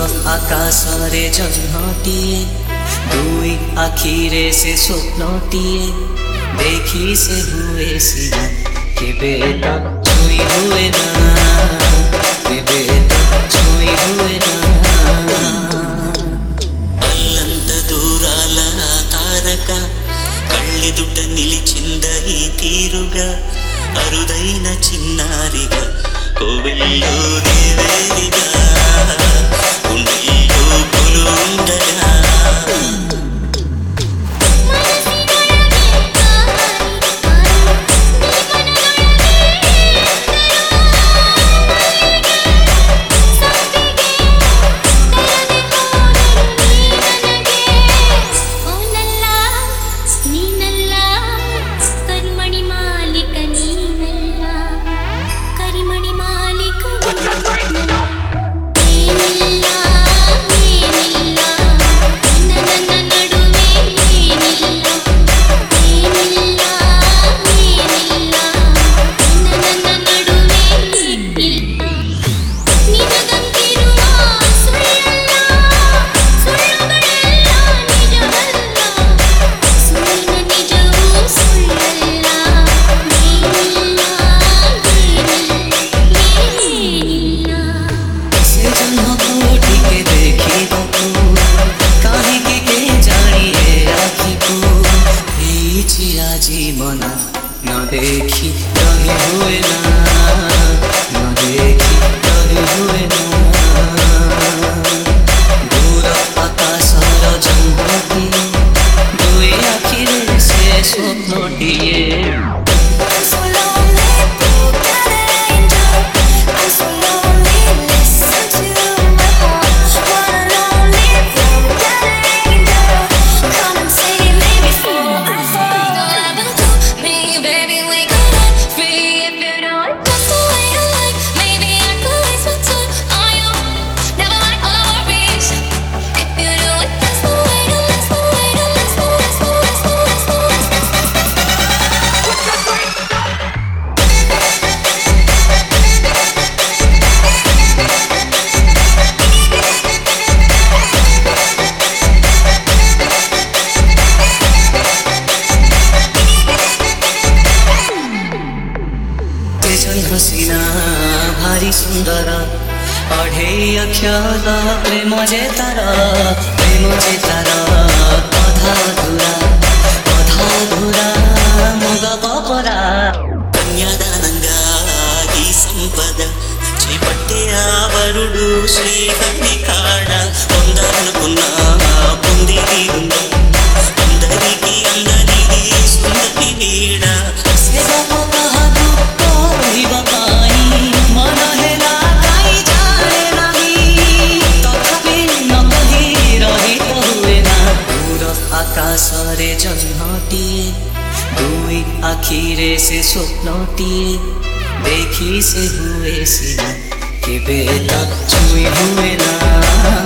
ଆକାଶରେ ଜହ୍ନଟିଏ ଦୁଇ ଆଖିରେ ସେ ସ୍ୱପ୍ନଟିଏ ଦେଖି ସେ ହୁଏ ସିନା କେବେ ତ ଛୁଇଁ ହୁଏ ନା କେବେ ତ ଛୁଇଁ ହୁଏ ନା అల్లంత దూరాల తారక కళ్ళెదుట నిలిచింద ఈ తీరుగా అరుదైన చిన్నారిగా కోవెల్లో దేవేరిగా గుండెల్లో కొలువుండగా जीवन न देखी रही हुए ना न देखी रही हुए ना दूर आकाशर जह्नटी दुई आखिरे से स्वप्नटिए हसीना भारी सुंदर अढ़े अक्षर प्रेम जे तार अधा धुरा मग परा कन्यादानंगा ఈ సంపద చేపట్టే ఆవరుడు శ్రీహరి కాడ పొందాలనుకున్నా పొంది తీరుందా అందరికీ అందరిది సుందరి నీడ आकाशरे जह्नटिए दुई आखिरे से स्वप्नटिए देखी से हुए सिना केबे त छुई हुए ना।